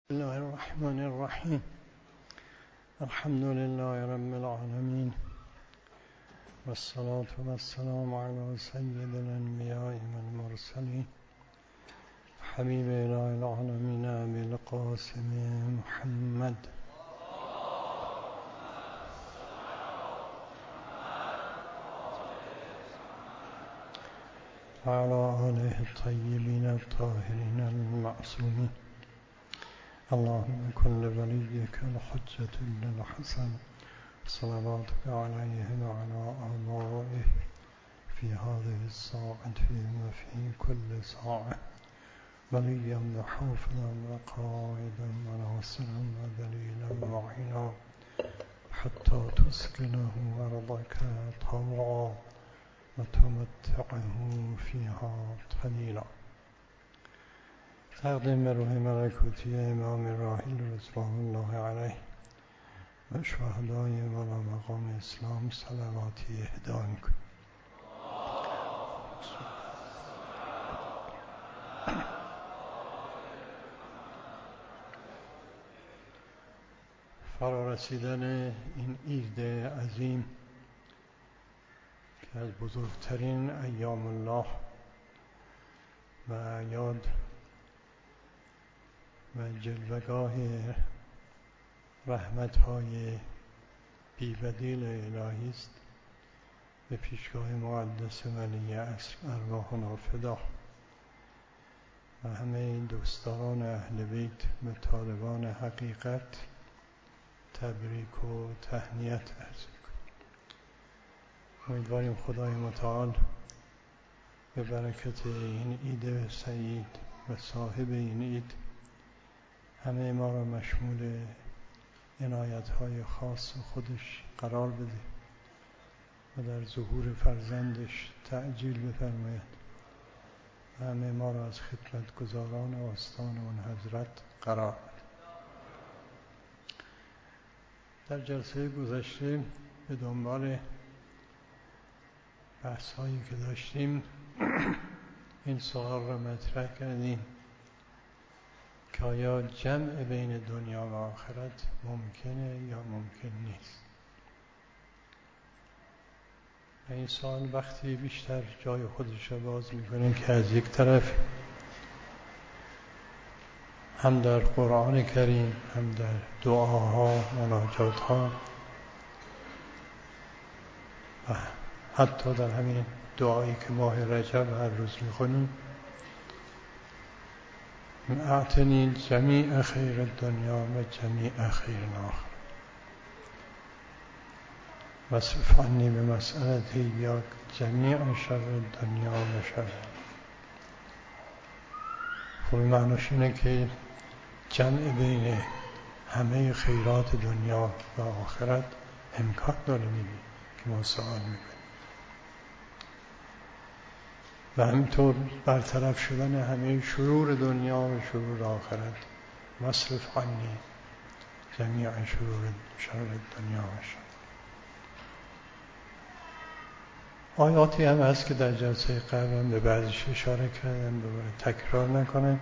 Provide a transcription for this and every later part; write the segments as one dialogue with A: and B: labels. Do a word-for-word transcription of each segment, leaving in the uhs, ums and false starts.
A: بسم الله الرحمن الرحيم. الحمد لله رب العالمين، والصلاة والسلام على سيد الأنبياء والمرسلين حبيب إله العالمين أبي القاسم محمد وعلى آله الطيبين الطاهرين المعصومين. اللهم كن لوليك الحجة بن الحسن صلواتك عليه وعلى آبائه في هذه الساعة وفي كل ساعة وليا وحافظا وقائدا وناصرا ودليلا وعينا حتى تسكنه أرضك طوعا وتمتعه فيها قليلا. تقدیم به روح ملکوتی امام راحل رضوان الله علیه و شهدای والا مقام اسلام صلواتی اهدا می‌کنیم. فرا رسیدن این عید عظیم که از بزرگترین ایام الله و اعیاد و جلوه‌گاه رحمت‌های بی‌بدیل الهی است، به پیشگاه مقدس ولی عصر ارواحنا فدا و همه دوستان اهل بیت و طالبان حقیقت تبریک و تهنیت عرض می‌کنیم. امیدواریم خدای متعال به برکت این عید سعید و صاحب این عید همه ما را مشمول عنایت‌های خاص خودش قرار بده و در ظهور فرزندش تعجیل بفرماید و همه ما را از خدمتگزاران آستان اون حضرت قرار بده. در جلسه گذشته به دنبال بحث‌هایی که داشتیم این سوال را مطرح کردیم که آیا جمع بین دنیا و آخرت ممکنه یا ممکن نیست؟ و این سوال وقتی بیشتر جای خودش را باز میکنه که از یک طرف هم در قرآن کریم، هم در دعاها، مناجاتها و حتی در همین دعایی که ماه رجب هر روز میخونیم، اعطنی جمیع خیر الدنیا و جمیع خیر الآخرة واصرف عنی بمسألتی یا جمیع شر الدنیا و شر. خب معنیش اینه که جمع بین همه خیرات دنیا و آخرت امکان داره میگه که ما سوال میکنیم و همینطور برطرف شدن همه شرور دنیا و شرور آخرت. مصرف عنی جمیع شرور شر دنیا و شر. آیاتی هم هست که در جلسه قبل به بعضیش اشاره کردم، دوباره تکرار نکنم.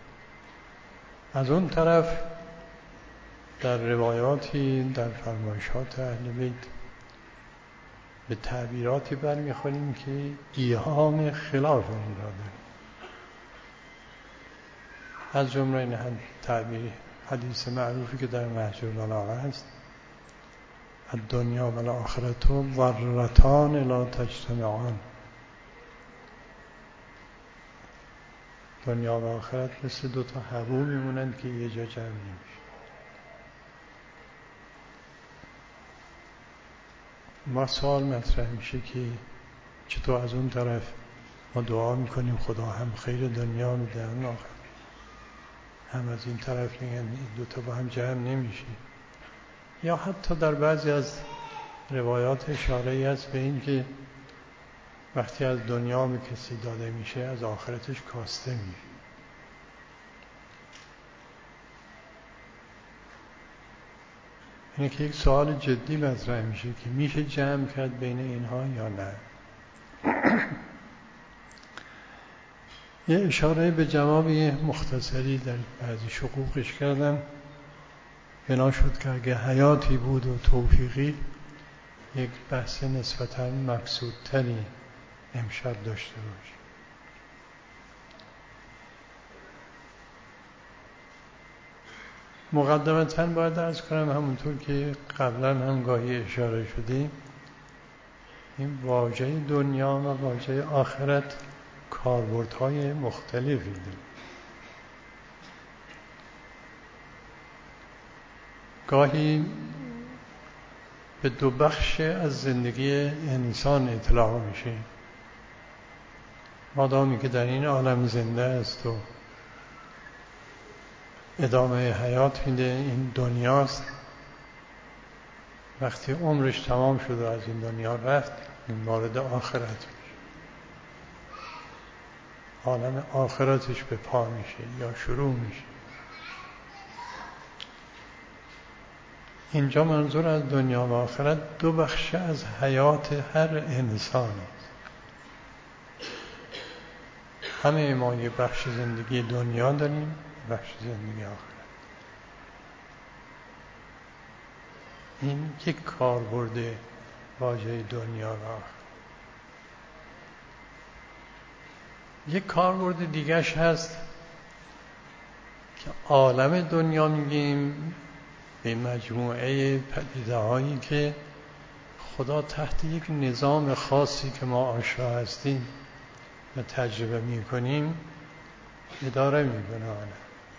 A: از اون طرف در روایاتی، در فرمایشات اهل بیت به تعبیراتی برمیخوریم که ایهام خلاف این را داریم. از جمله این هم تعبیر حدیث معروفی که در نهج البلاغه هست: الدنیا و الاخرة ضرتان لا تجتمعان. دنیا و آخرت مثل دو تا حبو میمونند که یه جا جمع نمیشه. ما سوال مطرح میشه که چطور از اون طرف ما دعا میکنیم خدا هم خیر دنیا میده هم آخرت، هم از این طرف میگن این دوتا با هم جمع نمیشه. یا حتی در بعضی از روایات اشاره‌ای هست به این که وقتی از دنیا به کسی داده میشه از آخرتش کاسته میشه. اینه که یک سوال جدی مطرح میشه که میشه جمع کرد بین اینها یا نه. یه اشاره به جوابی مختصری در بعضی شقوقش کردم. بنا شد که اگه حیاتی بود و توفیقی یک بحث نسبتاً مقصودتری امشب داشته باش. مقدمتاً باید عرض کنم همونطور که قبلا هم گاهی اشاره شدیم، این واژه دنیا و واژه آخرت کاربردهای مختلفی داره. گاهی به دو بخش از زندگی انسان اطلاع میشه. مادامی که در این عالم زنده است و ادامه حیات میده، این دنیاست. وقتی عمرش تمام شد و از این دنیا رفت، این وارد آخرت میشه. عالم آخرتش به پا میشه یا شروع میشه. اینجا منظور از دنیا و آخرت دو بخش از حیات هر انسان است. همه ما یه بخش زندگی دنیا داریم، بخش زندگی آخرت. این یک کاربرد واژه دنیا و آخرت. یک کاربرد دیگرش هست که عالم دنیا میگیم به مجموعه پدیده هایی که خدا تحت یک نظام خاصی که ما آشنا هستیم و تجربه میکنیم اداره میکنه. عالم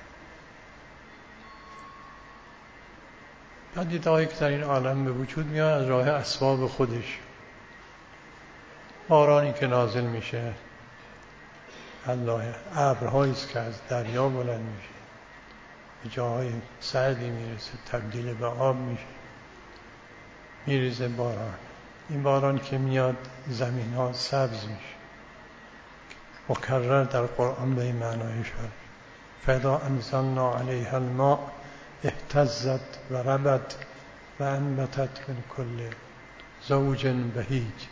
A: پدیده هایی که در این عالم به وجود میاد از راه اسباب خودش. بارانی که نازل میشه، الله ابرهایی است که از دریا بلند میشه، به جاهای سردی میرسه، تبدیل به آب میشه، میریزه باران. این باران که میاد زمین ها سبز میشه. مکرر در قرآن به این معنای شد. فاذا انزلنا علیها الماء اهتزت و ربت و انبتت من کل زوج بهیج.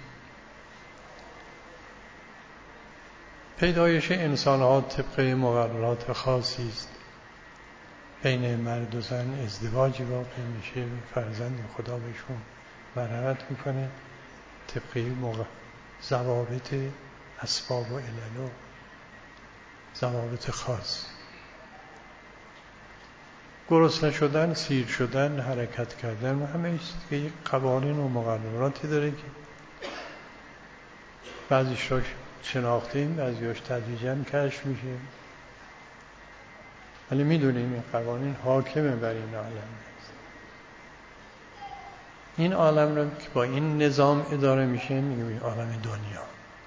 A: پیدایش انسان ها طبق مقررات خاصی است. بین مرد و زن ازدواجی واقع میشه، فرزند خدا بهشون برکت میکنه طبق موقع ضوابط اسباب و علل و ضوابط خاص. گرسنه شدن، سیر شدن، حرکت کردن و همه ایست که یک قوانین و مقرراتی داره که بعضیش رو شناختیم، بعضیش تدریجاً کشف میشه. ولی میدونیم این قوانین حاکمه بر این عالم است. این عالم رو که با این نظام اداره میشه میگیم عالم دنیا.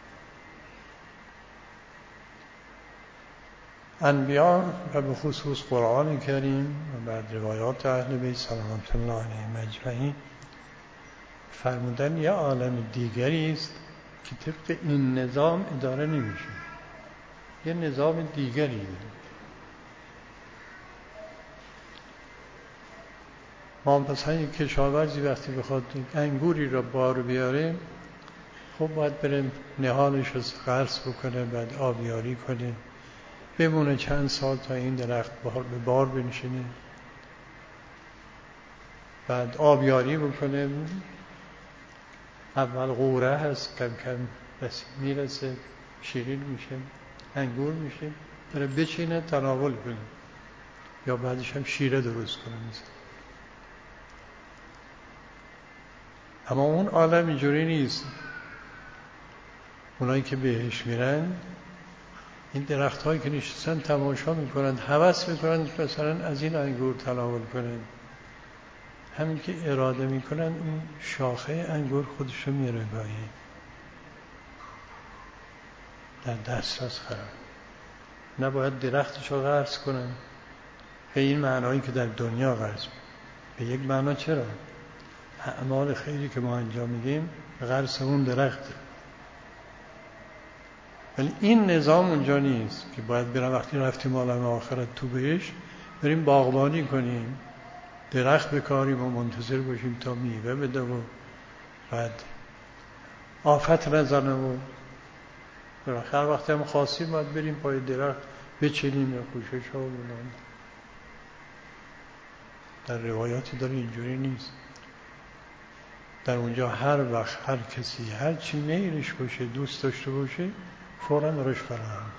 A: انبیا و به خصوص قرآن کریم و بعد روایات اهل بیت صلوات الله علیهم اجمعین فرمودن یه عالم دیگری است که طبق این نظام اداره نمیشه. یه نظام دیگری داره. ما مثلا یک کشاورزی وقتی بخواد انگوری را بار بیاره، خب باید بره نهالش رو غرس بکنه، بعد آبیاری کنه، بمونه چند سال تا این درخت بار به بار بنشینه، بعد آبیاری بکنه. اول قوره هست، کم کم بس میرسه، شیرین میشه، انگور میشه، بره بچینه تناول کنه یا بعدش هم شیره درست کنه مثلا. اما اون عالم اینجوری نیست. اونایی که بهش میرن این درخت هایی که نشستن تماشا میکنند، هوس میکنند مثلا از این انگور تناول کنند. همین که اراده میکنن اون شاخه انگور خودشو میره گاهی در دسترس قرار. نباید درختشو غرس کنن به این معنایی که در دنیا غرس، به یک معنا. چرا؟ اعمال خیری که ما انجام میدیم غرس اون درخته. ولی این نظام اونجا نیست که باید بریم وقتی رفتیم عالم آخرت تو بهش بریم باغبانی کنیم، درخت بکاریم و منتظر باشیم تا میوه بده و بعد آفت نزنه و بالاخره وقتی هم خواستیم باید بریم پای درخت بچینیم یا کوشش ها و بلند. در روایاتی داره اینجوری نیست. در اونجا هر وقت هر کسی هر چی میلش باشه دوست داشته باشه فوراً درش فراهم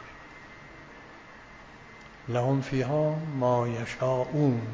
A: لهم فیها ما یشاءون.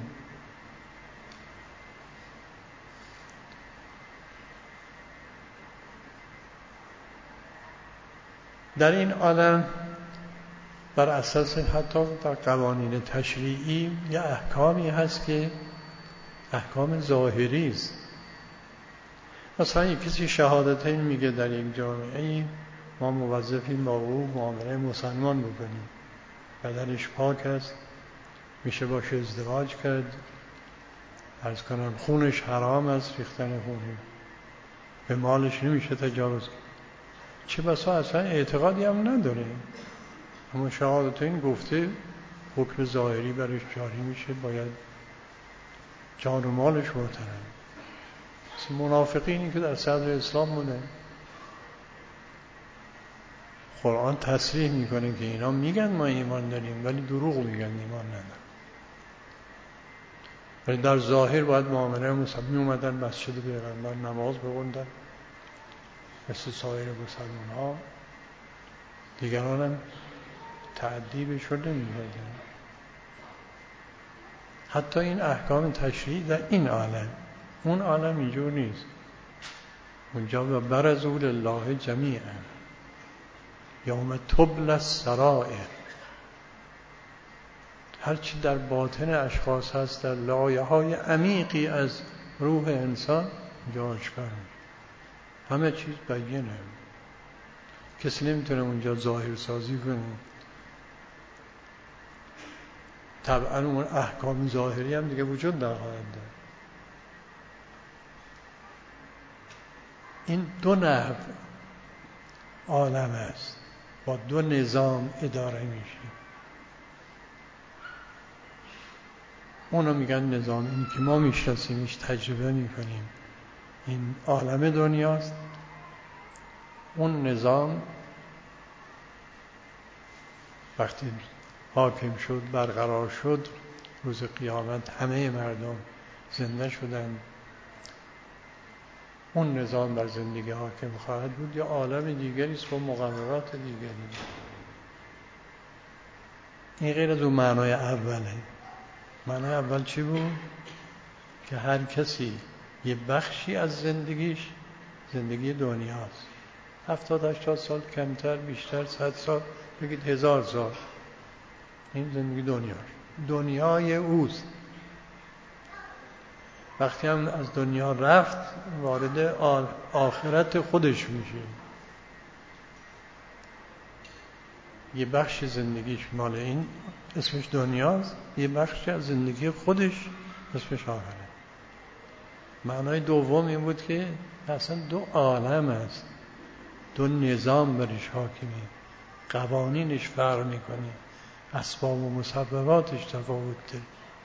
A: در این عالم بر اساس حتی در قوانین تشریعی یه احکامی هست که احکام ظاهری است. مثلا یک کسی شهادتین میگه در یک جامعه ما موظفیم با او معامله مسلمان بکنیم، بدنش پاک است، میشه باشه ازدواج کرد، عرض کنم خونش حرام است، ریختن خونه، به مالش نمیشه تجاوز کرد. چه بسا اصلا اعتقادی هم نداره، اما شهادتین گفته حکم ظاهری برش جاری میشه، باید جان و مالش محترم. منافقینی که در صدر اسلام بودن، قرآن تصریح میکنه که اینا میگن ما ایمان داریم ولی دروغ میگن ایمان ندارن، ولی در ظاهر باید معامله مسلمان. اومدن مسجد پیغمبر نماز بخوندن مثل سایر مسلمان ها، دیگران هم تعدی بهشون نمی‌کردن. حتی این احکام تشریعی در این عالم، اون عالم اینجور نیست. اونجا برزوا لله جمیعا یوم تبلی السرائر، هرچی در باطن اشخاص هست، در لایه های عمیقی از روح انسان اونجا آشکار میشه، همه چیز بیانه. کسی نمیتونه اونجا ظاهر سازی کنه. طبعا اون احکام ظاهری هم دیگه وجود ندارد. این دو نحو عالم است، با دو نظام اداره میشه. اونو میگن نظام، این که ما میشناسیمش، تجربه میکنیم، این عالم دنیاست. اون نظام وقتی حاکم شد، برقرار شد، روز قیامت همه مردم زنده شدن، اون نظام بر زندگی حاکم خواهد بود. یا عالم دیگری است با مقررات دیگری. این غیر از اون معنای اوله. معنای اول چی بود؟ که هر کسی یه بخشی از زندگیش زندگی دنیاست. هفتاد هشتاد سال کمتر بیشتر، صد سال بگید هزار سال، این زندگی دنیاست، دنیای اوست. وقتی هم از دنیا رفت وارد آخرت خودش میشه. یه بخش زندگیش مال این اسمش دنیاست، یه بخش از زندگی خودش اسمش آخرت. معنای دوم این بود که اصلا دو عالم است، دو نظام برش حاکمه، قوانینش فرق میکنه، اسباب و مسبباتش تفاوته.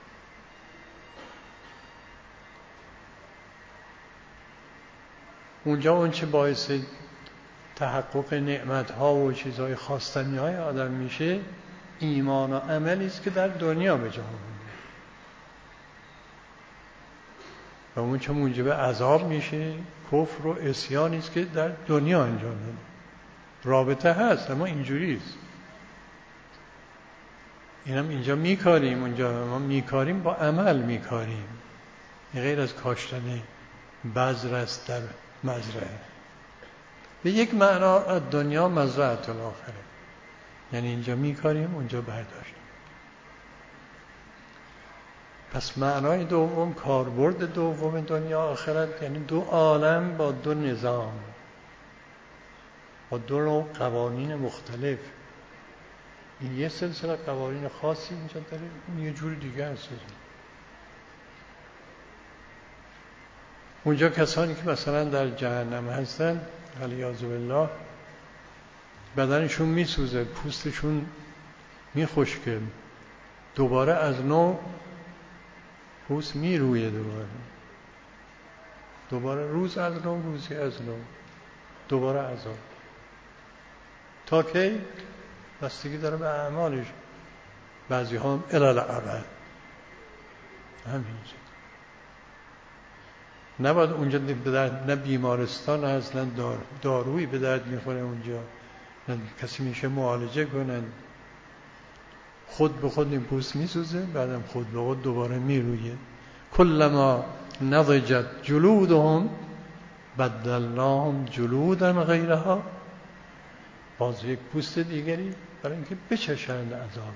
A: اونجا اون چه باعث تحقق نعمت‌ها و چیزهای خواستنی‌های آدم میشه، ایمان و عملی است که در دنیا به جا آورده، و اون چه موجب عذاب میشه کفر و عصیانی است که در دنیا انجام میده. رابطه هست اما اینجوری است. اینم اینجا میکاریم، اونجا ما میکاریم، با عمل میکاریم. غیر از کاشتن بذر است در مزرعه. به یک معنا دنیا مزرعه الاخره، یعنی اینجا میکاریم اونجا برداشت. پس معنای دوم، کاربرد دوم دنیا آخرت، یعنی دو عالم با دو نظام، با دو نوع قوانین مختلف. این یه سلسله قوانین خاصی اینجا داره، اون یه جور دیگه هست. اونجا کسانی که مثلا در جهنم هستن علیاذ بالله، بدنشون میسوزه، پوستشون میخشکه، دوباره از نو پوست میرویه، دوباره دوباره روز از نو، روزی از نو، دوباره عذاب. تا کی؟ بستگی داره به اعمالش. بعضی ها هم الالعبد همینجا نباید اونجا نه بیمارستان هست نه دارویی به درد میخوره اونجا، نه کسی میشه معالجه کنن. خود به خود این پوست میسوزه، بعدم خود به خود دوباره میرویه. کلما نضجت جلودهم بدلناهم جلودا غیرها، باز یک پوست دیگری برای اینکه بچشند عذاب.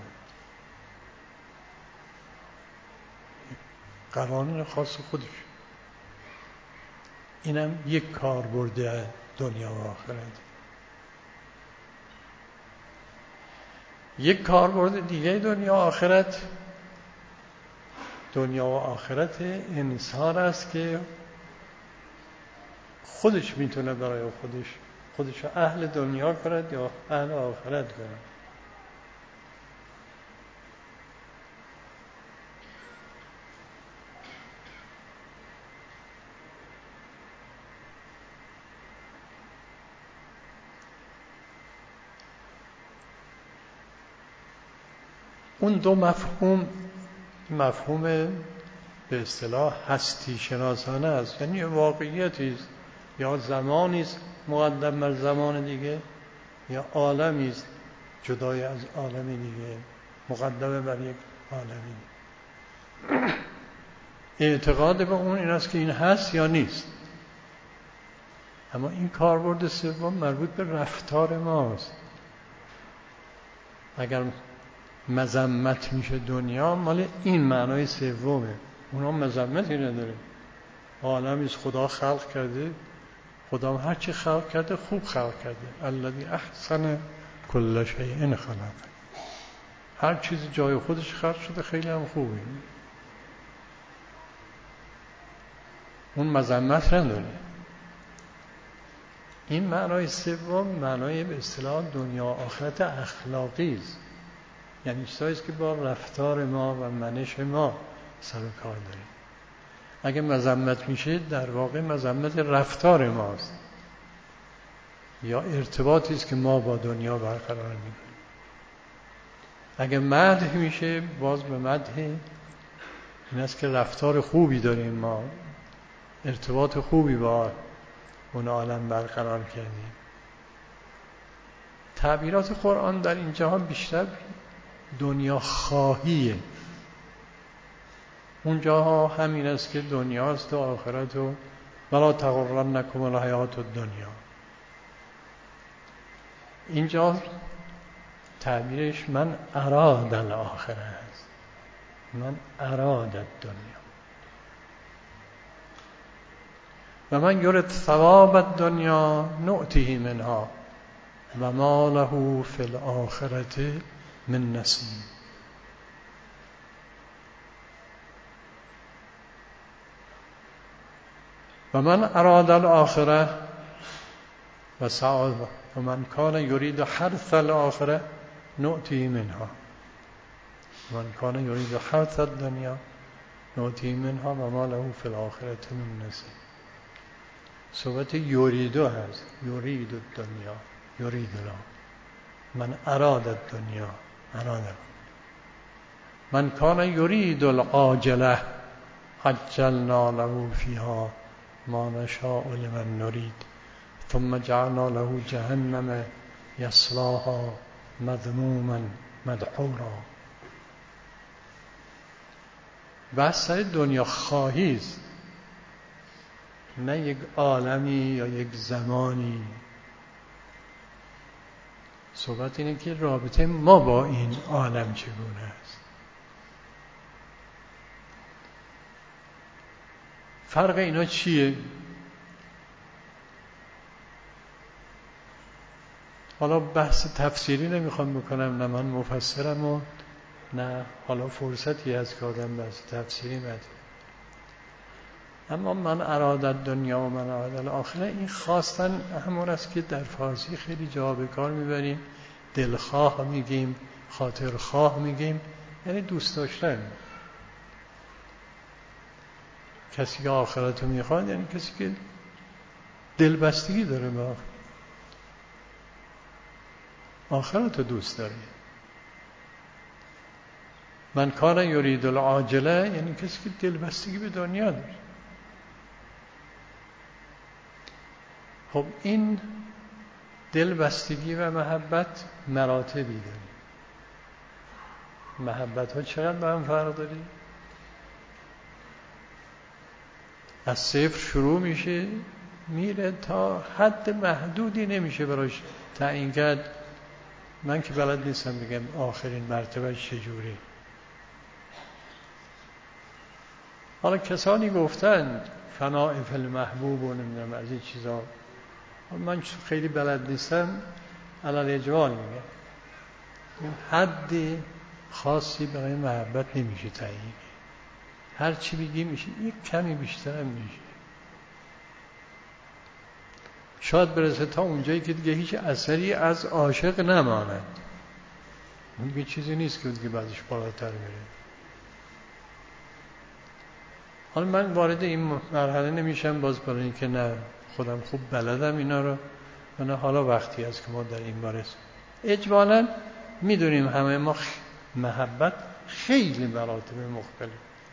A: قوانین خاص خودش. اینم یک کاربرد دنیا و آخرت. یک کاربرد دیگه دنیا و آخرت، دنیا و آخرت انسان است که خودش میتونه برای خودش خودش اهل دنیا کند یا اهل آخرت کند. اون دو مفهوم، مفهوم به اصطلاح هستی شناسانه است، یعنی واقعیتی است، یا زمانی است مقدم بر زمان دیگه، یا عالمی است جدای از عالم دیگه مقدم بر یک عالمی. اعتقاد به اون این است که این هست یا نیست. اما این کاربرد سوم مربوط به رفتار ماست. اگر مذمت میشه دنیا، مال این معنای سومه. اونا مذمتی نداره. عالمی است خدا خلق کرده، خدا هر چی خلق کرده خوب خلق کرده. الذی احسن کل شیء خلق، هر چیز جای خودش خلق شده، خیلی هم خوبه. اون مذمت نداره. این معنای سوم معنای به اصطلاح دنیا آخرت اخلاقی است، یعنی چیزایی است که با رفتار ما و منش ما سر و کار داره. اگه مذمت میشه در واقع مذمت رفتار ماست یا ارتباطی است که ما با دنیا برقرار میکنیم. اگه مدح میشه باز به مدح این است که رفتار خوبی داریم، ما ارتباط خوبی با اون عالم برقرار کردیم. تعبیرات قرآن در این جهان بیشتر دنیا خواهیه. اونجاها همین است که دنیاست و آخرت و ولا تغرنکم الحیات الدنیا. اینجا تعبیرش من اراد الاخره است، من اراد الدنیا. و من یرد ثواب الدنیا نؤتیه منها و ما له فی الاخرة من نصیب. و من اراد الاخره و سعی و من کان یرید حرث الاخره نؤتیه منها و من کان یرید حرث الدنیا نؤتیه منها و ما له فی الاخرة من نصیب. صحبت یریدو هست، یرید الدنیا، یرید الله. من اراد الدنیا، اراد. من کان یرید العاجله عجلنا له فیها ما نشاء لمن نرید ثم جعلنا له جهنم یصلاها مذموما مدحورا. بحث سر دنیا خواهی است، نه یک عالمی یا یک زمانی. صحبت اینه که رابطه ما با این عالم چگونه است. فرق اینا چیه؟ حالا بحث تفسیری نمیخوام بکنم، نه من مفسرم و نه حالا فرصتی از که آدم بحث تفسیری مده. اما من اراد دنیا و من اراد الاخره، این خواستن همون است که در فارسی خیلی جا به کار میبریم. دلخواه میگیم، خاطرخواه میگیم، یعنی دوست داشتن. کسی که آخرت رو میخواد یعنی کسی که دلبستگی داره با آخرت رو دوست داری. من کان یرید العاجله یعنی کسی که دلبستگی به دنیا داره. خب این دلبستگی و محبت مراتبی داره. محبت ها چقدر با هم فرق داری؟ از صفر شروع میشه میره تا حد محدودی نمیشه براش تعیین کرد. من که بلد نیستم بگم آخرین مرتبه چجوری. حالا کسانی گفتند فناء فی المحبوب و نمیدونم از این چیزا، من خیلی بلد نیستم، علل اجمال میگم حد خاصی برای محبت نمیشه تعیین. هر چی بگیم میشه یک کمی بیشتر هم میشه. شاید برسه تا اونجایی که دیگه هیچ اثری از عاشق نماند. اون دیگه چیزی نیست که دیگه بعدش بالاتر بره. حالا من وارد این مرحله نمیشم باز برای اینکه نه خودم خوب بلدم اینا رو و نه حالا وقتی است که ما در این باره اجمالاً میدونیم همه ما محبت خیلی مراتب مختلف.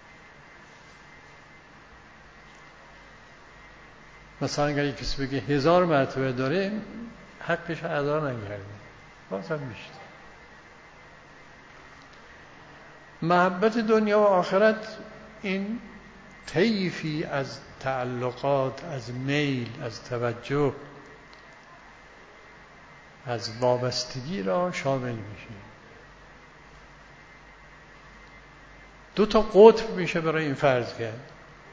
A: مثلا اگر کسی بگه هزار مرتبه داره حقش ادا نگرده بازم بیشتر. محبت دنیا و آخرت این طیفی از تعلقات، از میل، از توجه، از وابستگی را شامل میشه. دو تا قطب میشه برای این فرض کرد.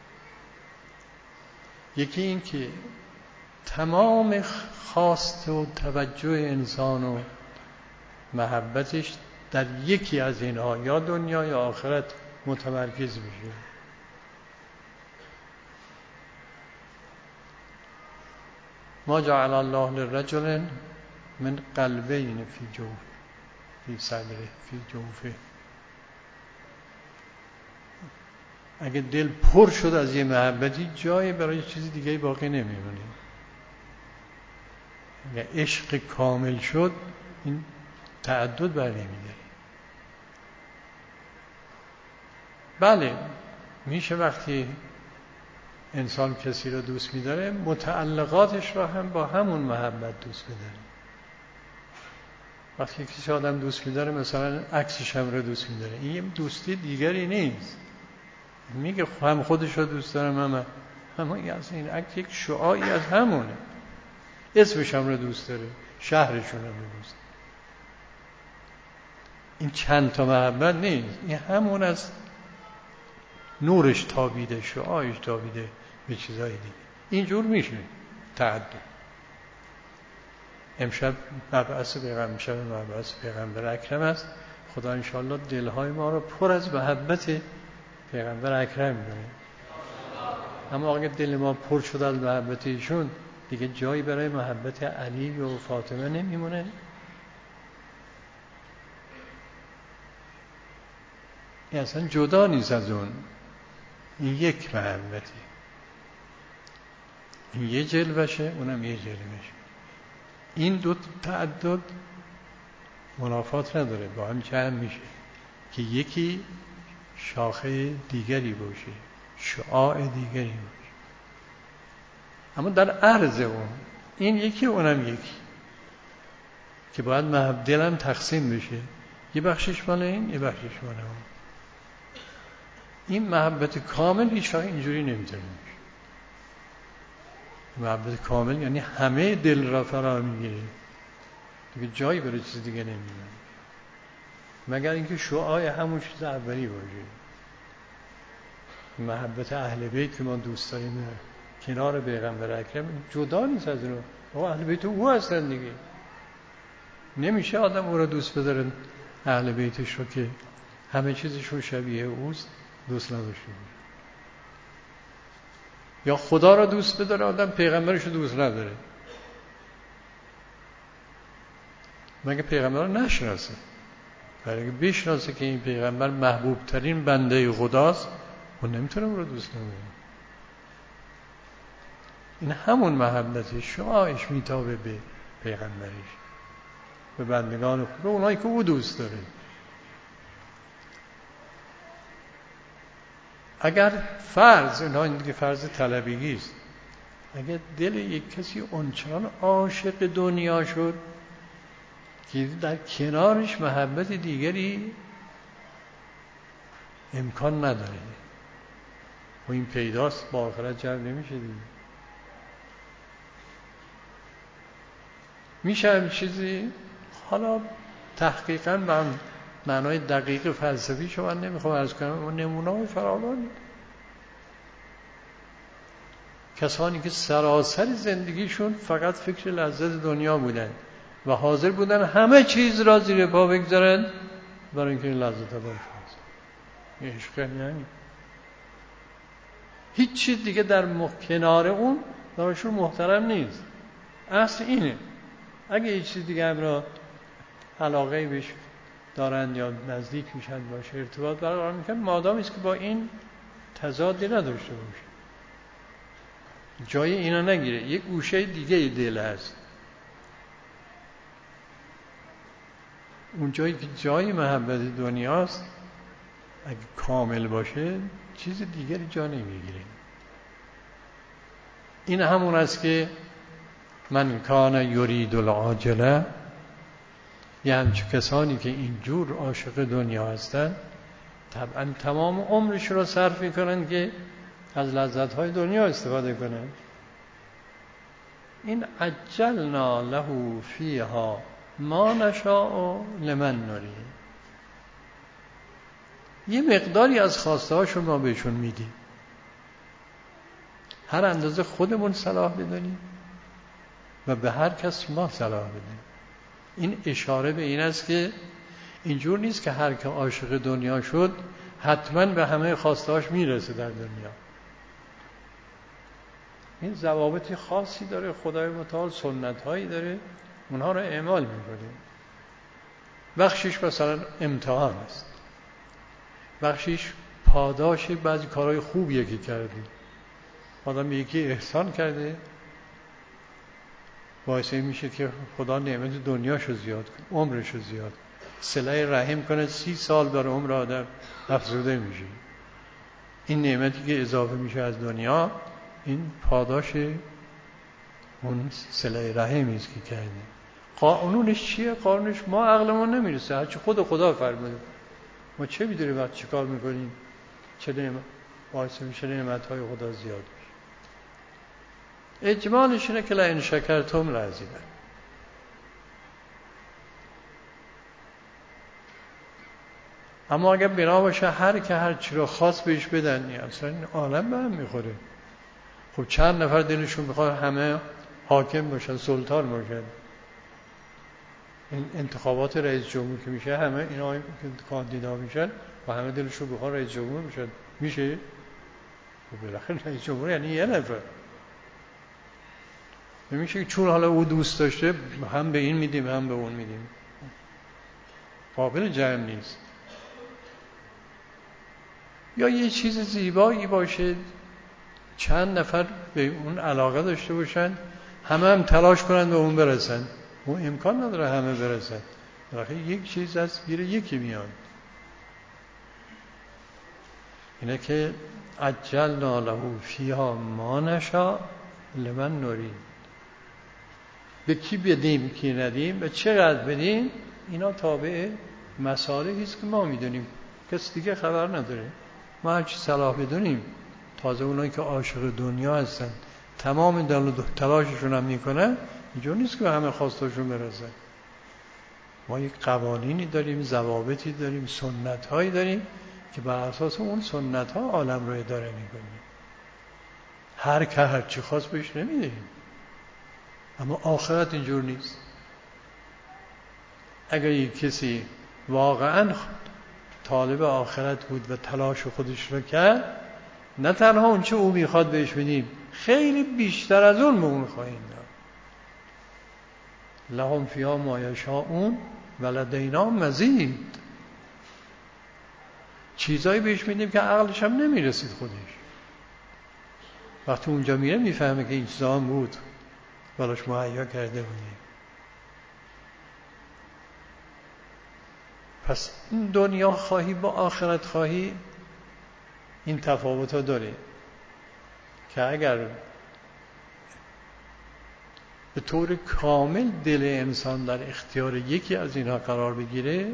A: یکی این که تمام خواست و توجه انسان و محبتش در یکی از اینها یا دنیا یا آخرت متمرکز میشه. ما جعل الله للرجل من قلبین فی جوف فی صدره فی جوفه. اگه دل پر شد از یه محبتی جایی برای چیز دیگه باقی نمیمونه. اگه عشق کامل شد این تعدد بر نمیده. بله میشه وقتی انسان کسی رو دوست می‌داره متعلقاتش رو هم با همون محبت دوست بداره. وقتی کسی آدم دوست می‌داره مثلا عکسش هم رو دوست می‌داره، این یه دوستی دیگری نیست. میگه هم خودش رو دوست دارم هم هم از این عکس یک شعاعی از همونه. اسمش هم رو دوست داره، شهرشون هم رو دوست داره. این چند تا محبت نیست، این همون از نورش تابیده، شعاعش تابیده به چیزای دیگه. اینجور میشه تعدد. امشب مبعث پیغمبر شب مبعث پیغمبر اکرم است. خدا انشاءالله دلهای ما رو پر از محبت پیغمبر اکرم می‌کنه. اما اگه دل ما پر شد از محبت ایشون دیگه جایی برای محبت علی و فاطمه نمیمونه. این اصلا جدا نیست از اون. این یک محبتی، این یه جلوشه اونم یه جلوشه. این دو تعدد منافات نداره، با هم جمع میشه که یکی شاخه دیگری باشه، شعاع دیگری باشه. اما در عرض اون این یکی اونم یکی که باید محب دلم تقسیم بشه، یه بخشش مال این یه بخشش مال اون. این محبت کامل هیچ وقت اینجوری نمیتونه بشه. محبت کامل یعنی همه دل را فرا میگیره، دیگه جایی برای چیز دیگه نمیمونه مگر اینکه شعاع همون چیز اولی باشه. محبت اهل بیت که ما دوست داریم کنار پیغمبر اکرم جدا نیست از اون. او اهل بیت او هستن دیگه. نمیشه آدم او را دوست بداره اهل بیتش رو که همه چیزشون شبیه اوست دوست نداشته باشه. یا خدا را دوست بداره آدم پیغمبرش رو دوست نداره، مگه پیغمبر رو نشناسه. برای اینکه بشناسه که این پیغمبر محبوب ترین بنده خداست و نمیتونه او رو دوست نداره. این همون محبت شعاعش میتابه به پیغمبرش. به بندگان خود، به اونایی که او دوست داره. اگر فرض، اینا این دیگه فرض طلبگی است، اگر دل یک کسی اونچنان عاشق دنیا شد که در کنارش محبت دیگری امکان نداره و این پیداست، با آخرت جمع نمیشه دیگه. میشه همین چیزی، حالا تحقیقاً به معنای دقیق فلسفی شو من نمیخوام عرض کنم، اما نمونه‌های فراوان. کسانی که سراسر زندگیشون فقط فکر لذت دنیا بودن و حاضر بودن همه چیز را زیر پا بگذارن برای اینکه این لذت ها برشون این عشق یعنی هیچ چیز دیگه در کنار اون براشون محترم نیست. اصل اینه. اگه هیچ چیز دیگه هم را علاقه بهش دارن یا نزدیک میشن باشه، ارتباط برقرار میکنن، مادامی است که با این تضادی نداشته باشه، جای اینا نگیره، یک گوشه دیگه دل هست، اون جایی که جای محبت دنیاست اگه کامل باشه چیز دیگری جا نمیگیره. این همون است که من کان یرید العاجله، یه همچه کسانی که اینجور عاشق دنیا هستن طبعا تمام عمرش رو صرف میکنن که از لذت‌های دنیا استفاده کنن. این عجلنا له فیها ما نشاء لمن نرید، یه مقداری از خواسته هاشون ما بهشون میدیم، هر اندازه خودمون صلاح بدونیم و به هر کس ما صلاح بدیم. این اشاره به این است که اینجور نیست که هر که عاشق دنیا شد حتما به همه خواسته هاش میرسه در دنیا. این ضوابط خاصی داره، خدای متعال سنت هایی داره، اونها رو اعمال میکنیم. بخشش مثلا امتحان است، بخشش پاداش بعضی کارهای خوبیه که کردی. آدم یکی احسان کرده باعث میشه که خدا نعمت دنیاشو زیاد کنه، عمرشو زیاد، صله رحم کنه، سی سال بر عمر آدم افزوده میشه. این نعمتی که اضافه میشه از دنیا، این پاداش اون صله رحمی است که کرده. قانونش چیه؟ قانونش ما عقلمون نمیرسه، هرچی خود خدا فرموده. ما چه میدونیم وقت چی کار میکنیم چه نعمت باعث میشه نعمتهای خدا زیاد بشه. اجمالش اینه که لئن شکرتم لازیدن. اما اگر بنا باشه هر که هر چی رو خواست بهش بدن، اصلا این عالم به هم میخوره. خب چند نفر دلشون میخواد همه حاکم باشن، سلطان باشن. این انتخابات رئیس جمهور که میشه همه اینا کاندیدا میشن و همه دلشون بخواد رئیس جمهور بشن، میشه؟ خب بالاخره رئیس جمهور یعنی یه نفر. نمیشه چون حالا او دوست داشته هم به این میدیم هم به اون میدیم، قابل جمع نیست. یا یه چیز زیبایی باشه، چند نفر به اون علاقه داشته باشن، همه هم تلاش کنن به اون برسن، اون امکان نداره همه برسن، بالاخره یک چیز از گیر یکی میاد. اینه که عجلنا له فیها ما نشاء لمن نرید. به کی بدیم کی ندیم و چقدر بدیم، اینا تابع مصالحی است که ما میدونیم، کس دیگه خبر نداره. ما هرچی صلاح بدونیم، تازه اونایی که عاشق دنیا هستن تمام دل و تلاششون هم میکنن، اینجور نیست که به همه خواستاشون برسن. ما یک قوانینی داریم، ضوابطی داریم، سنت‌هایی داریم که بر اساس اون سنت‌ها عالم رو اداره میکنیم. هر که هر چی خواست بهش نمیدیم. اما آخرت اینجور نیست. اگر یک کسی واقعا طالب آخرت بود و تلاش خودش رو کرد، نه تنها اون چه او میخواد بهش بدیم، خیلی بیشتر از اون به اون خواهیم داد. لهم فیها ما یشاءون و لدینا مزید. چیزایی بهش میدیم که عقلش هم نمیرسید خودش. وقتی اونجا میره میفهمه که این چیزا هم بود، براش مهیا کرده بودیم. پس این دنیا خواهی با آخرت خواهی این تفاوت ها داره که اگر به طور کامل دل انسان در اختیار یکی از اینها قرار بگیره،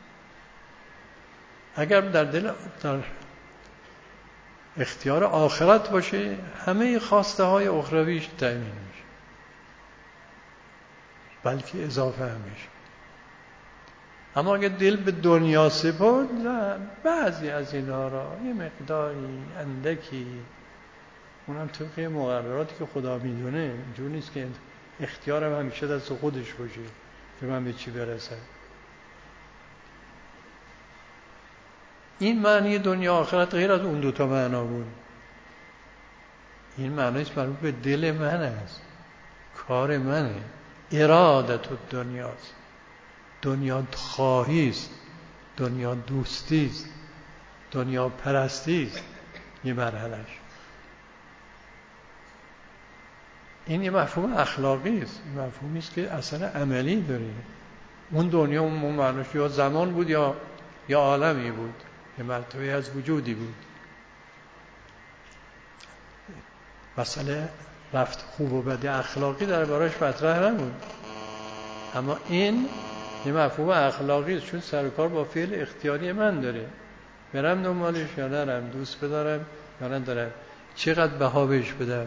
A: اگر در دل در اختیار آخرت باشه، همه خواسته های اخرویش تأمین میشه، بلکه اضافه هم میشه. اما اگر دل به دنیا سپرد، نه، بعضی از اینها را یه مقداری اندکی، اونم طبق مقرراتی که خدا میدونه، اینجور نیست که اختیارم همیشه دست خودش باشه که من به چی برسم. این معنی دنیا آخرت غیر از اون دوتا معنا بود. این معنیش مربوط به دل من است، کار منه، ارادت الدنیاست، دنیا خواهی است، دنیا دوستی است، دنیا پرستی است. یه مرحلهش این یه مفهوم اخلاقی است، یه مفهومی است که اصلا عملی داره. اون دنیا اون معنیش یا زمان بود یا یا عالمی بود، یه مرتبه از وجودی بود. مسئله رفت خوب و بد اخلاقی در باراش مطرح نبود، اما این یه مفهوم اخلاقی است، چون سر و کار با فعل اختیاری من داره. برم دنبالش یا نرم، دوست بدارم یا ندارم، چقدر بها بهش بدم.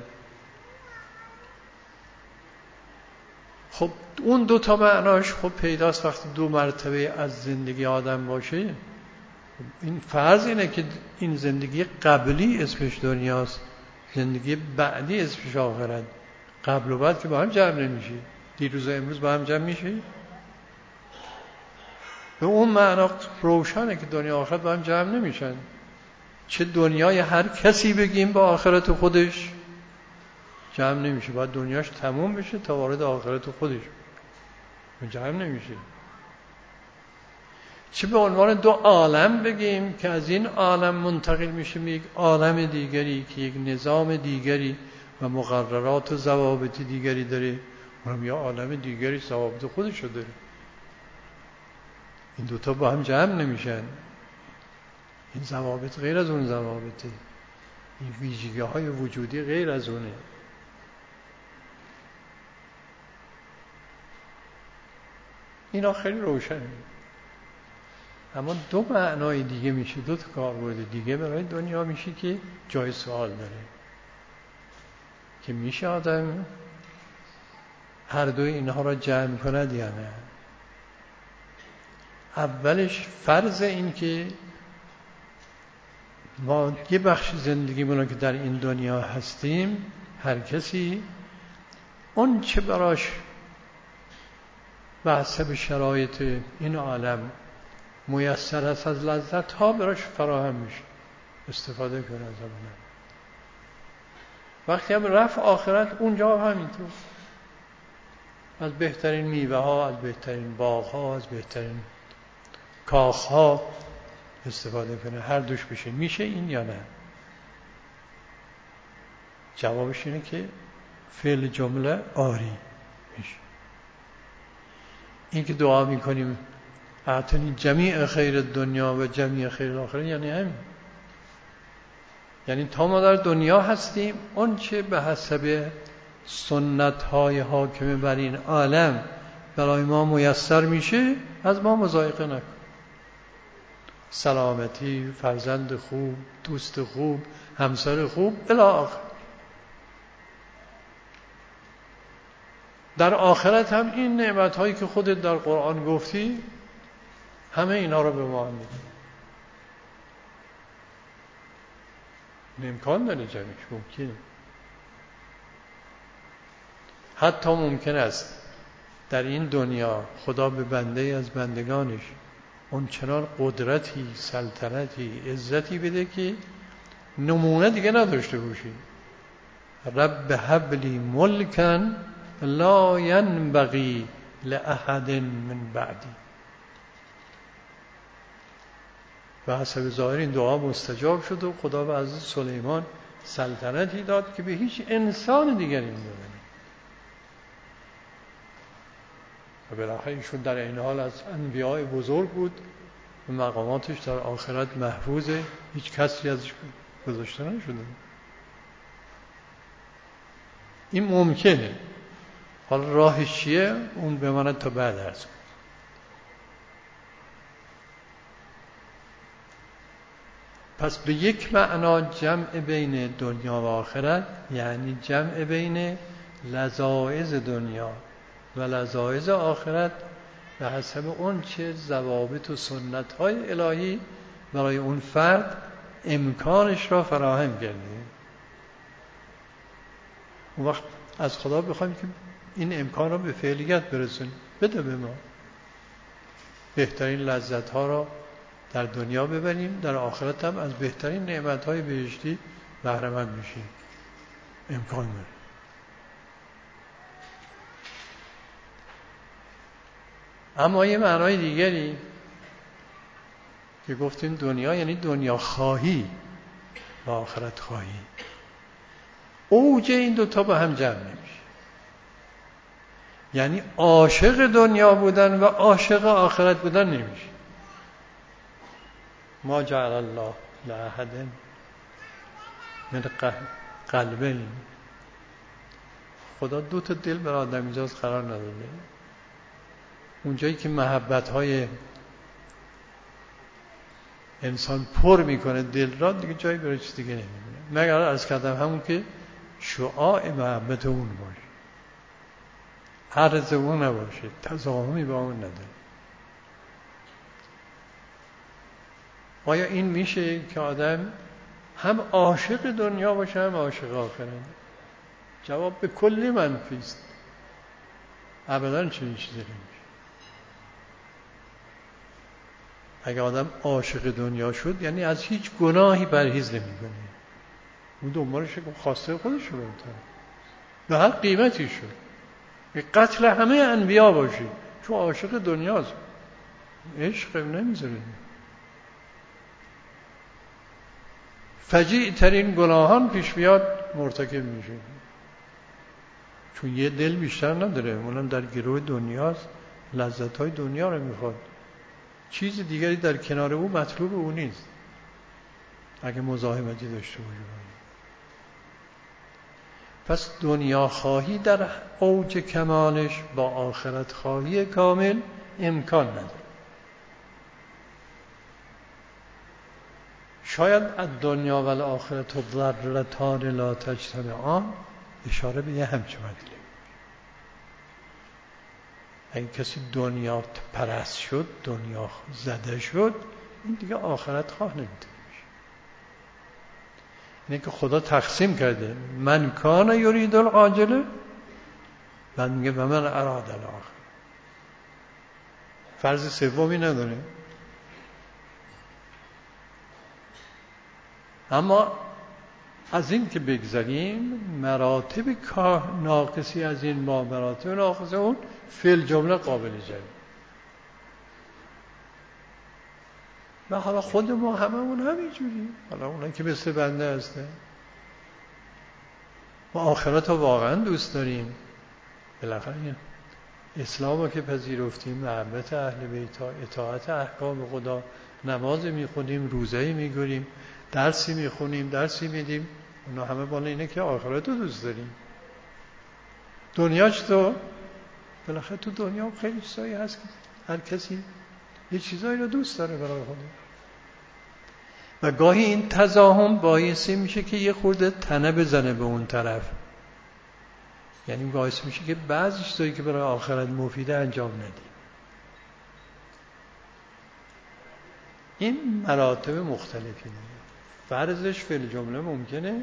A: خب اون دو تا معناش خب پیداست وقتی دو مرتبه از زندگی آدم باشه. این فرض اینه که این زندگی قبلی اسمش دنیاست، زندگی بعدی اسمش آخرت. قبل و بعد که با هم جمع نمیشه، دیروز و امروز با هم جمع میشه. به اون معنا روشنه که دنیا آخرت با هم جمع نمیشن. چه دنیای هر کسی بگیم با آخرت خودش جمع نمیشه، باید دنیاش تموم بشه تا وارد آخرت خودش جمع نمیشه. چه به عنوان دو عالم بگیم که از این عالم منتقل میشه به یک عالم دیگری که یک نظام دیگری و مقررات و ضوابط دیگری داره، اونم یا عالم دیگری ضوابط خودشو داره. این دوتا با هم جمع نمیشن. این ضوابط غیر از اون ضوابطه، این ویژگی های وجودی غیر از اونه. اینا خیلی روشنه. اما دو معنای دیگه میشه، دو تا کاربرد دیگه برای دنیا میشه که جای سوال داره، که میشه آدم هر دوی اینها را جمع کند یا نه. اولش فرض این که ما یه بخش زندگیمون که در این دنیا هستیم، هر کسی اون چه براش به حسب شرایط این عالم میسر است از لذت ها براش فراهم میشه، استفاده کنه از اون. وقتی هم رفت آخرت اونجا همینطور، از بهترین میوه ها، از بهترین باغ ها، از بهترین کاخ ها استفاده کنه. هر دوش بشه. میشه این یا نه؟ جوابش اینه که فعل جمله آری میشه. این که دعا میکنیم اعطنی جمیع خیر دنیا و جمیع خیر الاخره، یعنی همین. یعنی تا ما در دنیا هستیم اون چه به حسب سنت های حاکم بر این عالم برای ما میسر میشه از ما مضایقه نکن. سلامتی، فرزند خوب، دوست خوب، همسر خوب الی آخر. در آخرت هم این نعمت هایی که خودت در قرآن گفتی همه اینا رو به ما میدی. امکان داره جمعش، ممکنه. حتی ممکن است در این دنیا خدا به بنده از بندگانش اون چنان قدرتی، سلطنتی، عزتی بده که نمونه دیگه نداشته باشی. رب هب لی ملکا لا ینبغی لأحد من بعدی. و حسب ظاهر این دعا مستجاب شد و خدا به حضرت سلیمان سلطنتی داد که به هیچ انسان دیگری نداده. و بالاخره ایشون در این حال از انبیاء بزرگ بود و مقاماتش در آخرت محفوظه، هیچ کسی ازش گذاشته نشده. این ممکنه. حالا راهش چیه؟ اون بماند تا بعد عرض کنم. پس به یک معنا جمع بین دنیا و آخرت یعنی جمع بین لذایذ دنیا و لذایذ آخرت به حسب اون چه ضوابط و سنت‌های الهی برای اون فرد امکانش را فراهم کرده. اون وقت از خدا بخوایم که این امکان را به فعلیت برسون، بده به ما بهترین لذت‌ها را در دنیا ببریم، در آخرت هم از بهترین نعمت‌های بهشتی بهره مند میشیم. امکان داره. اما یه معنای دیگری که گفتیم دنیا یعنی دنیا خواهی و آخرت خواهی، اوج این دوتا با هم جمع نمیشه. یعنی عاشق دنیا بودن و عاشق آخرت بودن نمیشه. ما جعل الله لأحد من قلبین، خدا دو تا دل بر آدم ایجاز قرار نداده. اونجایی که محبت‌های انسان پر میکنه دل را، دیگه جایی برای چیز دیگه نمیمونه مگر از کردم همون که شعاع محبت اون باشه، عرض اون نباشه، تضاهمی با اون نداره. آیا این میشه که آدم هم عاشق دنیا باشه هم عاشق آخرت؟ جواب به کلی منفی است. ابداً چنین چیزی نمیشه. اگه آدم عاشق دنیا شد یعنی از هیچ گناهی پرهیز نمیکنه، اون دنبالش خواسته خودش رو بکنه به هر قیمتی شد، به قتل همه انبیا باشه چون عاشق دنیاست، عشق نمیذاره. فجیع ترین گناهان پیش بیاد مرتکب میشه چون یه دل بیشتر نداره، اونم در گروه دنیاست، لذت‌های دنیا رو میخواد، چیز دیگری در کنار او مطلوب او نیست اگه مزاحمتی داشته باشه. پس دنیا خواهی در اوج کمالش با آخرت خواهی کامل امکان نداره. شاید از دنیا و آخرت و ضرتان لا تجتمعان اشاره به یه همچه مطلب. اگه کسی دنیا پرست شد، دنیا زده شد، این دیگه آخرت خواه نمیتونه بشه. اینه که خدا تقسیم کرده، من کان یرید العاجله، بعد میگه و من اراد الاخره. فرض سومی نداره. اما از این که بگذاریم، مراتب کار ناقصی از این با مراتب ناقص اون فی الجمله قابل جمع. و حالا خود ما هممون همینجوری، حالا اونایی که مثل بنده هستن ما آخرت رو واقعا دوست داریم، بالاخره اسلام رو که پذیرفتیم، محبت اهل بیت، اطاعت احکام خدا، نماز میخونیم، روزه میگیریم، درسی میخونیم، درسی میدیم، اونا همه بالا اینه که آخرت رو دوست داریم. دنیا چطور؟ بالاخره تو دنیا خیلی چیزایی هست که هر کسی یه چیزایی رو دوست داره برای خودش و گاهی این تضاهم باعث میشه که یه خورده تنه بزنه به اون طرف، یعنی باعث میشه که بعضی چیزایی که برای آخرت مفیده انجام ندیم. این مراتب مختلفی داره. فرضش فی الجمله ممکنه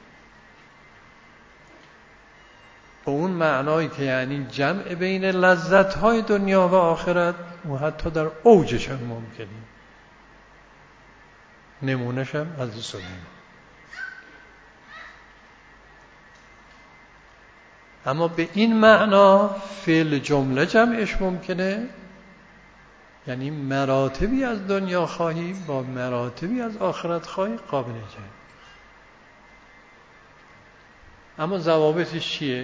A: به اون معنایی که یعنی جمع بین لذت‌های دنیا و آخرت و حتی در اوجش هم ممکنه. نمونهش هم از سلیم. اما به این معنا فی الجمله جمعش ممکنه، یعنی مراتبی از دنیا خواهی با مراتبی از آخرت خواهی قابل جمع. اما ضوابطش چیه؟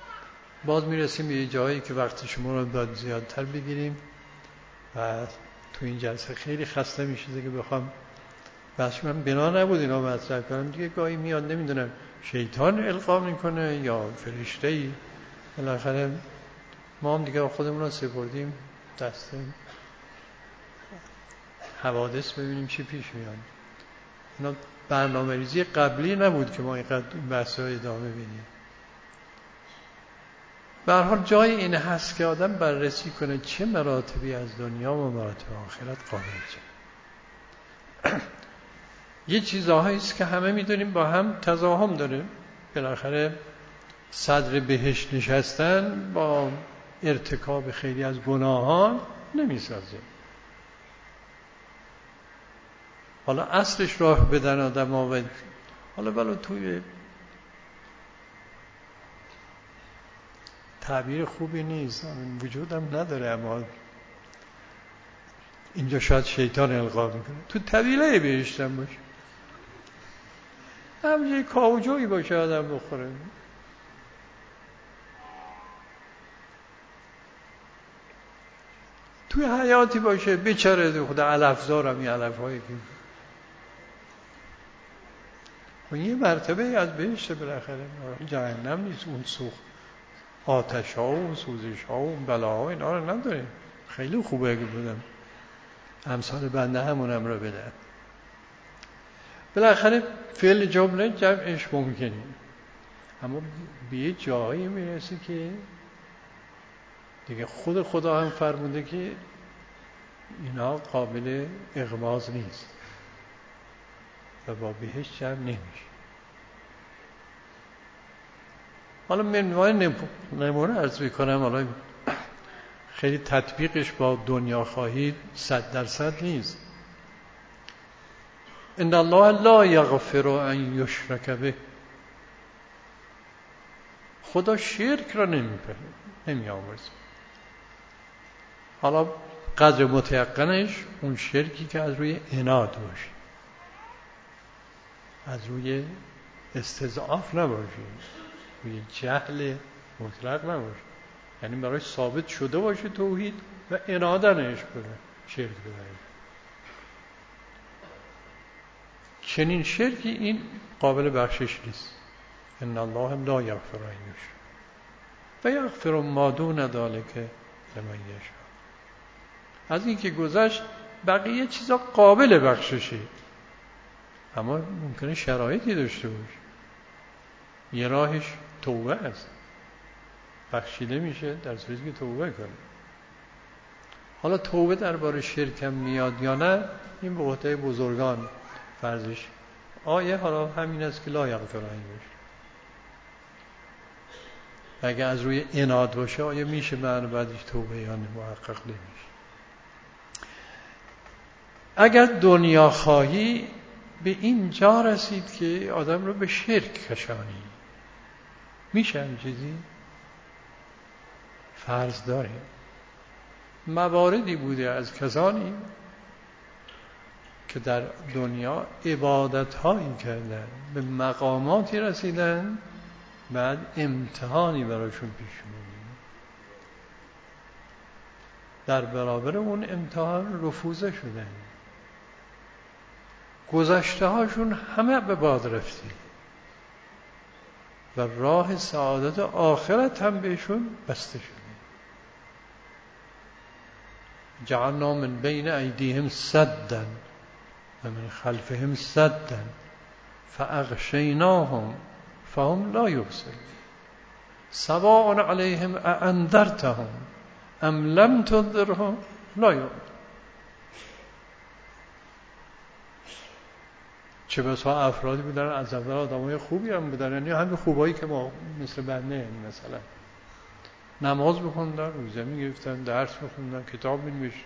A: باز میرسیم به یه جایی که وقت شما رو باید زیادتر بگیریم و تو این جلسه خیلی خسته میشه که بخوام بس من بنا نبود اینا مطرح کنم دیگه. گاهی میاد نمیدونم شیطان القا میکنه یا فرشته‌ای. بالاخره ما هم دیگه خودمون رو سپردیم دست حوادث ببینیم چی پیش میاد. اینا برنامه ریزی قبلی نبود که ما اینقدر این بحث های ادامه بدیم. به هر حال جای این هست که آدم بررسی کنه چه مراتبی از دنیا و مراتب آخرت قابل جه. یه چیزهایی است که همه میدونیم با هم تزاحم داره. بالاخره صدر بهشت نشستن با ارتکاب خیلی از گناهان نمیسازه. حالا اصلش راه بدن آدم ها و حالا بلا توی تعبیر خوبی نیست وجودم نداره، اما اینجا شاید شیطان القا میکنه تو طویله بهشتم باشه، همچه کاوجوی باشه آدم بخوره. توی حیاتی باشه بیچاره خدا علفزارم، یه علف هایی که و یه مرتبه از بهشت بالاخره جهنم نیست. اون سوخت آتش ها و سوزش ها و بلا ها اینا رو نداریم. خیلی خوبه اگه بودم امثال بنده همونم رو بدن. بالاخره فعل جمله جمعش ممکنه، اما به یه جایی میرسه که دیگه خود خدا هم فرموده که اینا قابل اغماض نیست و با بهش جمع نمیشه. حالا من نمونه عرض میکنم، حالا خیلی تطبیقش با دنیا خواهی صد درصد نیست. ان الله لا یغفر ان یشرک به، خدا شرک را نمیپره نمیآمرزه. حالا قدر متیقنش اون شرکی که از روی عناد باشه، از روی استضعاف نباشه، روی جهل مطلق نباشه، یعنی برای ثابت شده باشه توحید و عنادنش بره شرک ببره. چنین شرکی این قابل بخشش نیست. ان الله لا یغفر ان یشرک و یغفر ما دون ذلک لمن یشاء. از این که گذشت بقیه چیزا قابل بخششه، اما ممکنه شرایطی داشته باشه. یه راهش توبه است، بخشیده میشه در صورتی که توبه کنه. حالا توبه درباره شرک هم میاد یا نه، این به عهده بزرگان فرضش. آیه حالا همین است که لا یغفر ان یشرک. اگه از روی عناد باشه آیا میشه معنی بعدش توبه یا نه؟ محقق نمیشه. اگر دنیا خواهی به این جا رسید که آدم رو به شرک کشانی، میشه هم چیزی؟ فرض داریم مواردی بوده از کسانی که در دنیا عبادت هایی کردن، به مقاماتی رسیدن، بعد امتحانی براشون پیش اومد، در برابر اون امتحان رفوزه شدن، گذشته هاشون همه به باد رفته و راه سعادت آخرت هم بهشون بسته شده. جعلنا من بین ایدیهم سدا و من خلفهم سدا فاغشیناهم فهم لا یبصرون سواء علیهم اانذرتهم ام لم تنذرهم لا یؤمنون. چه بسا افرادی بودن از اول آدمای خوبی هم بودن، یعنی همین خوبایی که ما مثل بنده، یعنی مثلا نماز بخوندن، روزه میگرفتن، درس بخوندن، کتاب می‌نوشتن،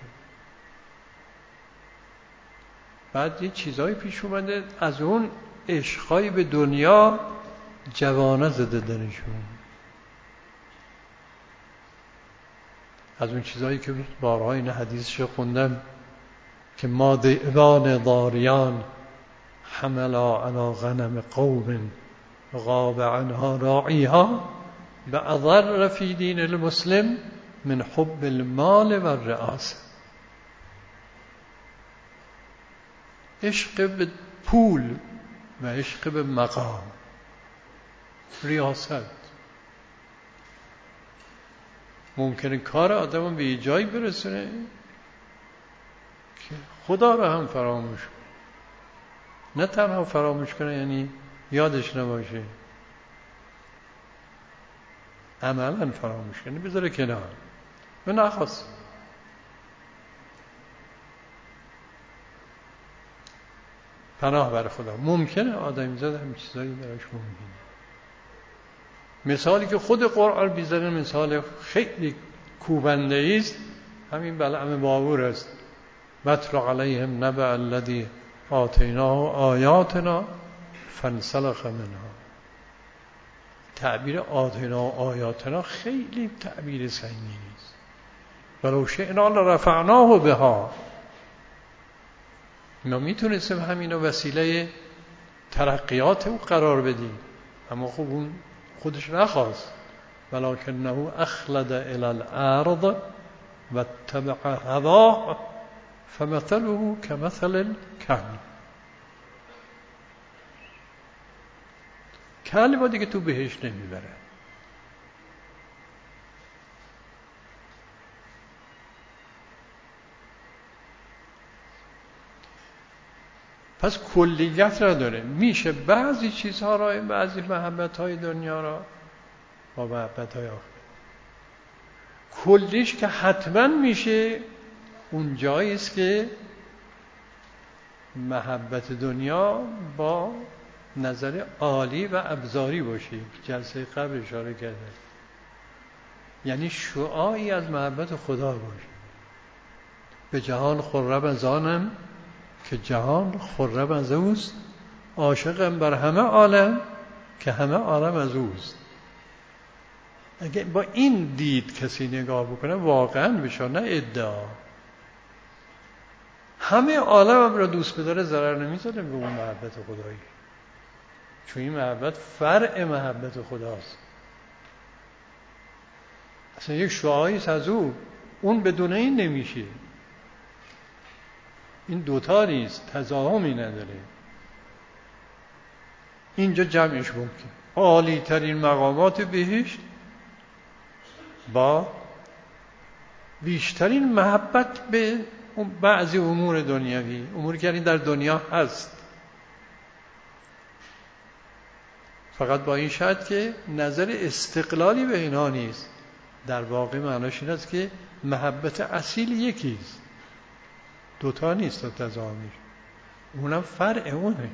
A: بعد یه چیزایی پیش اومده از اون عشقای به دنیا جوانه زده دنشون، از اون چیزایی که بارها این حدیثش خوندم که ما دیوان ضاریان حملا علی غنم قوم غاب عنها راعیها باضر فی دین المسلم من حب المال و الرئاسه. عشق به پول و عشق به مقام، ریاست. ممکنه کار آدم رو به یه جایی برسونه که خدا رو هم فراموش کنه. نه تنها فراموش کنه یعنی یادش نباشه، عملا فراموش کنه، بذاره کنار و نخواست. پناه بر خدا. ممکنه آدمی زاد هم چیزایی براش ممکنه. مثالی که خود قرآن بیزنه مثال خیلی کوبنده است، همین بلعم باور است. وَاتْلُ عَلَيْهِمْ نَبَأَ الَّذِی آتَیْنَاهُ آیاتنا فانسلخ منها. تعبیر آتینا و آیاتنا خیلی تعبیر سنگینی است. ولو شئنا لرفعناه بها. ما میتونستیم همین رو وسیله ترقیات او قرار بدیم، اما خب اون خودش نخواست. ولکنه اخلد الی الارض و اتبع هواه فمثله کمثل الکلب. کلب دیگه تو بهشت نمیبره. پس کلیت را داره. میشه بعضی چیزها را، بعضی محبت های دنیا را با محبت های آخر، کلیش که حتما میشه اون جایی است که محبت دنیا با نظر عالی و ابزاری باشه. جلسه قبل اشاره کرده، یعنی شعاعی از محبت خدا باشه. به جهان خرم از آنم که جهان خرم از اوست، عاشقم بر همه عالم که همه عالم از اوست. اگه با این دید کسی نگاه بکنه واقعا بشه، نه ادعا. همه عالم هم را دوست بداره ضرر نمیزنه به اون محبت خدایی، چون این محبت فرع محبت خداست. اصلا یک شعاعی از او، اون بدون این نمیشه. این دوتا نیست، تضاهمی نداره. اینجا جمعش ممکن. عالی ترین مقامات بهشت با بیشترین محبت به بعضی امور دنیوی، اموری که در دنیا هست، فقط با این شرط که نظر استقلالی به اینا نیست. در واقع معناش این است که محبت اصیل یکیست، دوتا نیست تضاهمیش، اونم فرع اونه.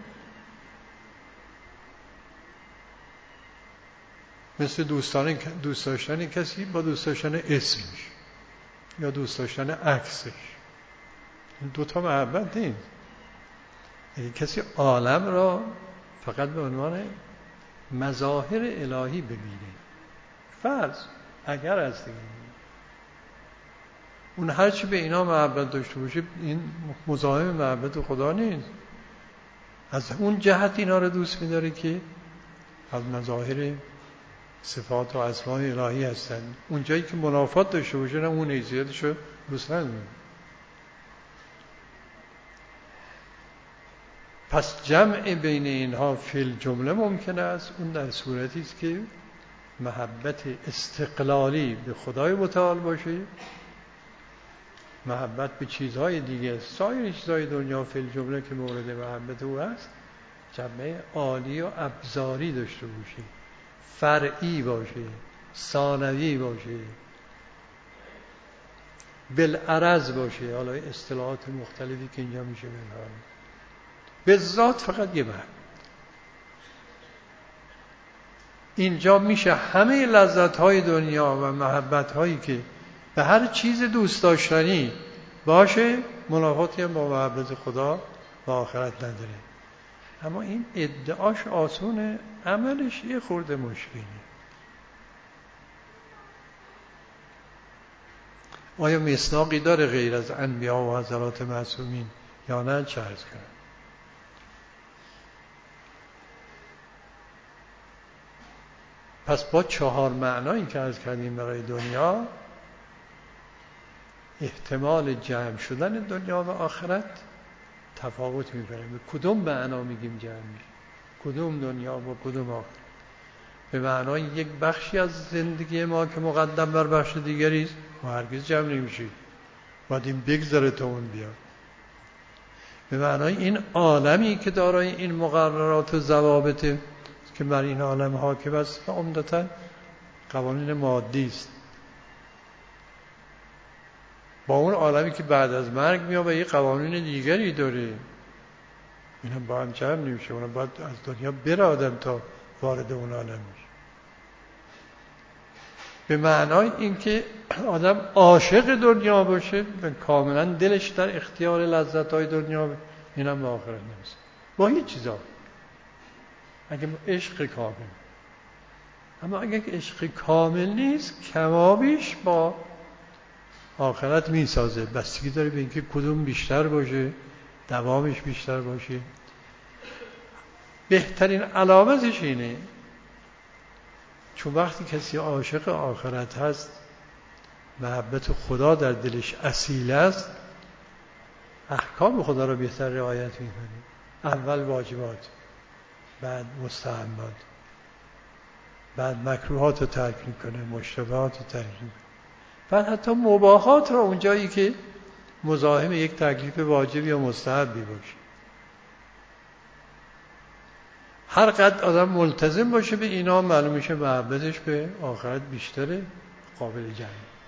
A: مثل دوستان دوست داشتن کسی با دوست داشتن اسمش یا دوست داشتن عکسش، این دوتا محبت نیست. اگه کسی عالم را فقط به عنوان مظاهر الهی ببینه، فرض اگر هست دیگه، اون هرچی به اینا محبت داشته باشه این مزاحم محبت خدا نیست. از اون جهت اینا رو دوست می‌داره که از مظاهر صفات و اسماء الهی هستن. اون جایی که منافات داشته باشه نه اون حیثیتش رو دوست نداره. پس جمع بین اینها فی الجمله ممکن است، اون در صورتی است که محبت استقلالی به خدای متعال باشه، محبت به چیزهای دیگه، سایر چیزهای دنیا فی الجمله که مورد محبت او هست، جمع عالی و ابزاری داشته باشه، فرعی باشه، ثانوی باشه، بالعرض باشه. حالا اصطلاحات مختلفی که اینجا میشه بنام به ذات فقط یه محبت. اینجا میشه همه لذت‌های دنیا و محبت‌هایی که به هر چیز دوست داشتنی باشه منافاتی هم با محبت خدا و آخرت نداره. اما این ادعاش آسونه، عملش یه خورده مشکله. آیا مصداقی داره غیر از انبیا و حضرات معصومین یا نه؟ چه عرض کنم. پس با چهار معنایی که عرض کردیم برای دنیا، احتمال جمع شدن دنیا و آخرت تفاوت میکنه. به کدوم معنا میگیم جمع میشه؟ کدوم دنیا و کدوم آخرت؟ به معنای یک بخشی از زندگی ما که مقدم بر بخش دیگری است و هرگز جمع نمیشه، باید این بگذره تا اون بیاد. به معنای این عالمی که دارای این مقررات و ضوابط که بر این عالم حاکم است و عمدتاً قوانین مادی است، با اون عالمی که بعد از مرگ میاد و یه قوانین دیگری داره، اینا با هم جمع نمیشه. اونا باید از دنیا بره آدم تا وارد اون عالم میشه. به معنای اینکه آدم عاشق دنیا باشه و کاملا دلش در اختیار لذت‌های دنیا باشه، اینم به آخرت نمیشه با هیچ چیزا. اگه عشق کامل، اما اگه عشق کامل نیست، کمابیش با آخرت میسازه. بستگی داره به اینکه کدوم بیشتر باشه، دوامش بیشتر باشه. بهترین علامتش اینه چون وقتی کسی عاشق آخرت هست، محبت خدا در دلش اصیل است، احکام خدا رو بهتر رعایت میکنه. اول واجبات، بعد مستحبات، بعد مکروهات رو ترک میکنه، مشتبهات رو ترک میکنه، بعد حتی مباحات رو اونجایی که مزاحم یک تکلیف واجب یا مستحبی باشه. هر قدر آدم ملتزم باشه به اینا، معلوم میشه محبتش به آخرت بیشتره، قابل جمع.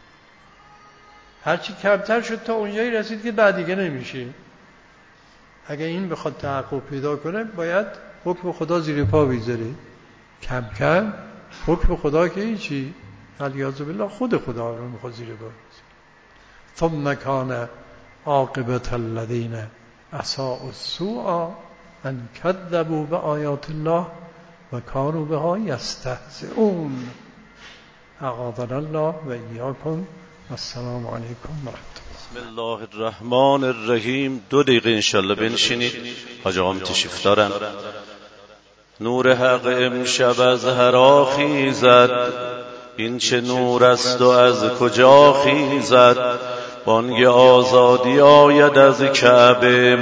A: هرچی کمتر شد تا اونجایی رسید که بعد دیگه نمیشه. اگه این بخواد تحقق پیدا کنه، باید حکم خدا زیر پا بگذاره. کم کم حکم خدا که هیچی، الیاذ بالله خود خدا رو میخواد زیر پا بگذاره. ثم کان عاقبة الذین اساءوا السوء ان کذبوا بآیات الله و کانوا بها یستهزئون. اعاذنا الله و ایاکم. السلام علیکم و رحمت الله.
B: بسم الله الرحمن الرحیم. دو دقیقه انشالله بنشینید، حاج آقا تشریف دارن. نور حق امشب از هر خیزد، این چه نور است و از کجا خیزد؟ بانگ آزادی آید از کعبه